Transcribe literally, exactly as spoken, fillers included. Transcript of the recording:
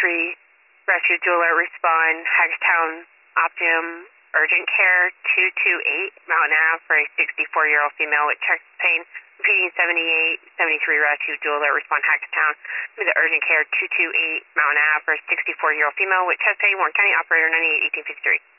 fifty-three, rescue dual alert, respond, Hagerstown Optimum Urgent Care two two eight, Mountain Ave, for a sixty-four-year-old female with chest pain. Repeating seventy-eight seventy-three, rescue dual alert, respond, Hagerstown to the Urgent Care two two eight, Mountain Ave, for a sixty-four-year-old female with chest pain. Warren County, operator ninety-eight eighteen fifty-three.